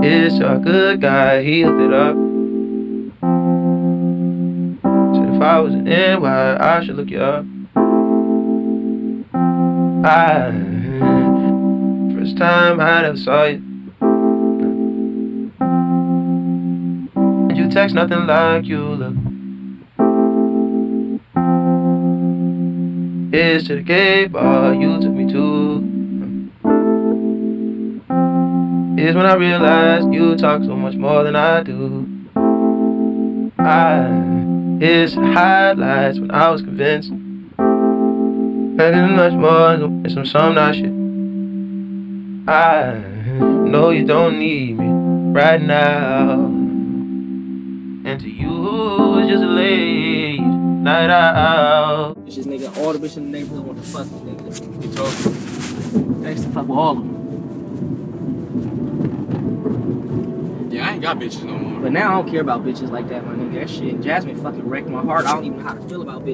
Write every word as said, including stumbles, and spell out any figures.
Is a good guy, he hooked it up. Said if I was an N Y, I should look you up. I, first time I ever saw you. And you text nothing like you look. Is to the gay bar you took me to. Is when I realized you talk so much more than I do. I, is the highlights when I was convinced. Better much more than some some nice shit. I know you don't need me right now. And to you, it's just a late night out. It's just nigga, all the bitches in the neighborhood want to fuck me, nigga. You told me. I used to fuck with all of them. Yeah, I ain't got bitches no more. But now I don't care about bitches like that, my nigga. That shit, Jasmine fucking wrecked my heart. I don't even know how to feel about bitches.